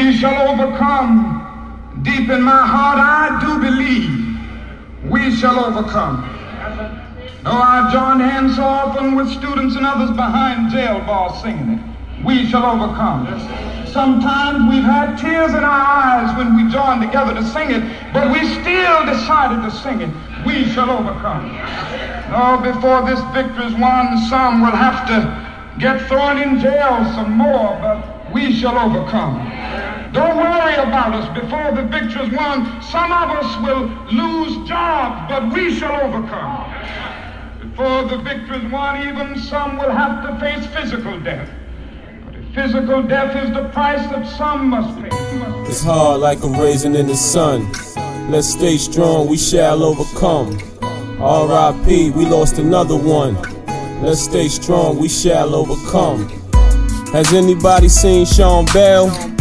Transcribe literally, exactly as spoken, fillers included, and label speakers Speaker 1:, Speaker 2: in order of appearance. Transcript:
Speaker 1: we shall overcome. Deep in my heart, I do believe we shall overcome. Though I join hands so often with students and others behind jail bars singing it, we shall overcome. Sometimes we've had tears in our eyes when we joined together to sing it, but we still decided to sing it. We shall overcome. Oh, before this victory is won, some will have to get thrown in jail some more, but we shall overcome. Don't worry about us. Before the victory is won, some of us will lose jobs, but we shall overcome. Before the victory is won, even some will have to face physical death. But if physical death is the price that some must pay.
Speaker 2: It's hard like a raisin in the sun. Let's stay strong, we shall overcome. R I P, we lost another one. Let's stay strong, we shall overcome. Has anybody seen Sean Bell?